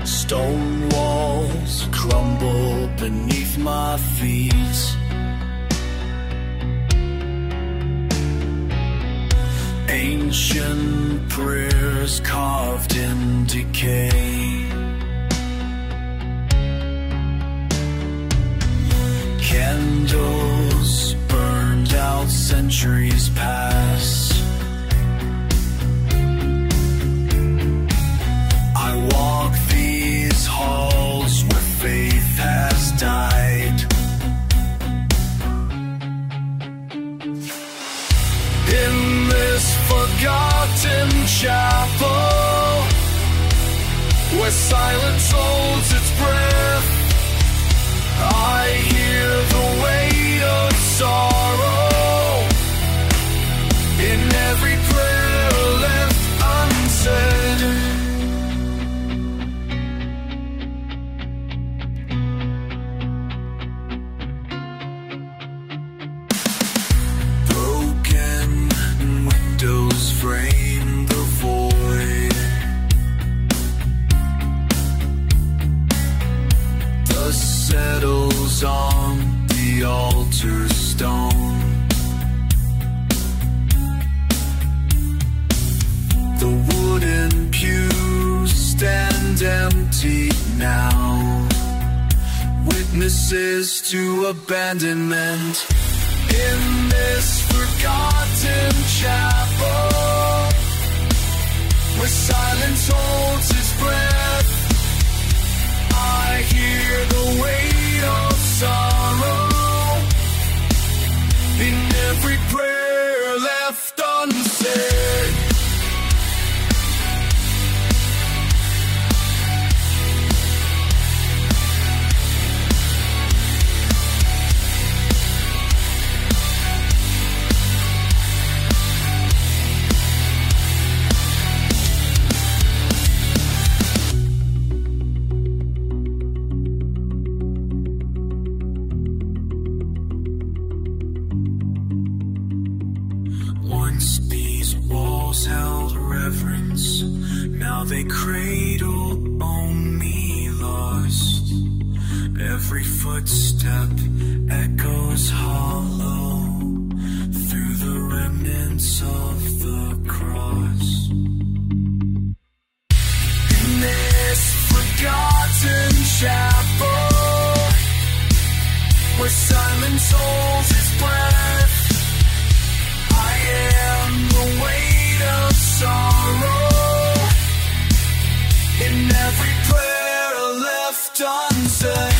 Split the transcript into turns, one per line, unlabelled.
Stone walls crumble beneath my feet. Ancient prayers carved in decay. Candles burned out centuries past. I walk these halls where faith has died. In this forgotten chapel, where silence holds its breath, I hear the weight of sorrow in every prayer left unsaid. Frame the void. Dust settles on the altar stone. The wooden pews stand empty now, witnesses to abandonment. In this forgotten chapel, where silence holds its breath, I hear the weight of sorrow in every prayer left unsaid. Once these walls held reverence, now they cradle only lost. Every footstep echoes hollow through the remnants of the cross. In this forgotten chapel, where silence holds its breath, I am the weight of sorrow in every prayer left unsaid.